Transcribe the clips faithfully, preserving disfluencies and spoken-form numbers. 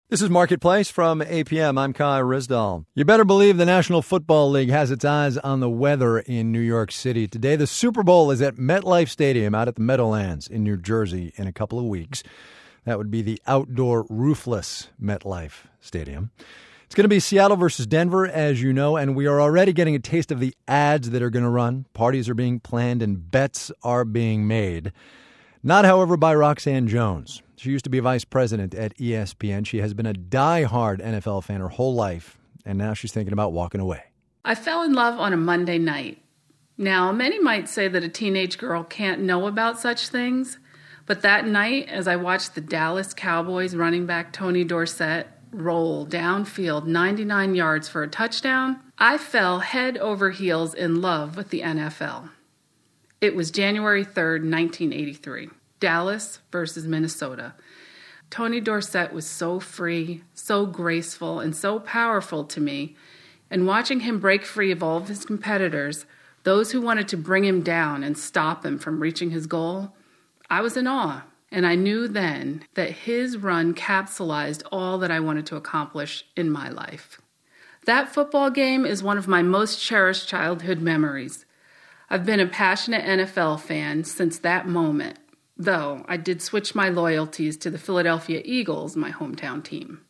This is Marketplace from A P M. I'm Kai Risdall. You better believe the National Football League has its eyes on the weather in New York City. Today, the Super Bowl is at MetLife Stadium out at the Meadowlands in New Jersey in a couple of weeks. That would be the outdoor roofless MetLife Stadium. It's going to be Seattle versus Denver, as you know, and we are already getting a taste of the ads that are going to run. Parties are being planned and bets are being made. Not, however, by Roxanne Jones. She used to be vice president at E S P N. She has been a diehard N F L fan her whole life, and now she's thinking about walking away. I fell in love on a Monday night. Now, many might say that a teenage girl can't know about such things, but that night, as I watched the Dallas Cowboys running back Tony Dorsett roll downfield ninety-nine yards for a touchdown, I fell head over heels in love with the N F L. It was January third, nineteen eighty-three. Dallas versus Minnesota. Tony Dorsett was so free, so graceful, and so powerful to me. And watching him break free of all of his competitors, those who wanted to bring him down and stop him from reaching his goal, I was in awe. And I knew then that his run capsulized all that I wanted to accomplish in my life. That football game is one of my most cherished childhood memories. I've been a passionate N F L fan since that moment, though I did switch my loyalties to the Philadelphia Eagles, my hometown team.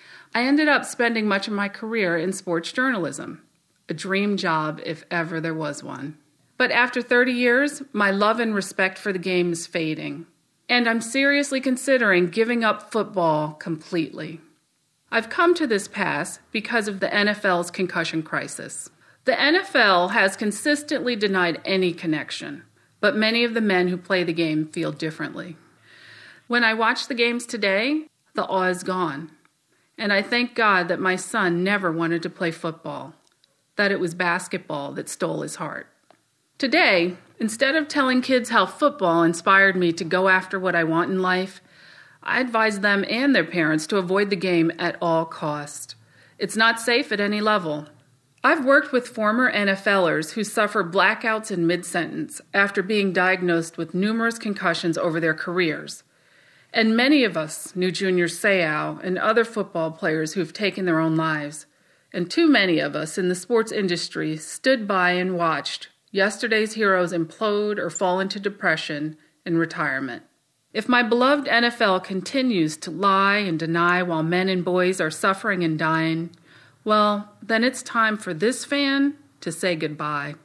I ended up spending much of my career in sports journalism, a dream job if ever there was one. But after thirty years, my love and respect for the game is fading, and I'm seriously considering giving up football completely. I've come to this pass because of the N F L's concussion crisis. The N F L has consistently denied any connection, but many of the men who play the game feel differently. When I watch the games today, the awe is gone. And I thank God that my son never wanted to play football, that it was basketball that stole his heart. Today, instead of telling kids how football inspired me to go after what I want in life, I advise them and their parents to avoid the game at all costs. It's not safe at any level. I've worked with former NFLers who suffer blackouts in mid-sentence after being diagnosed with numerous concussions over their careers. And many of us knew Junior Seau and other football players who've taken their own lives. And too many of us in the sports industry stood by and watched yesterday's heroes implode or fall into depression in retirement. If my beloved N F L continues to lie and deny while men and boys are suffering and dying, well, then it's time for this fan to say goodbye.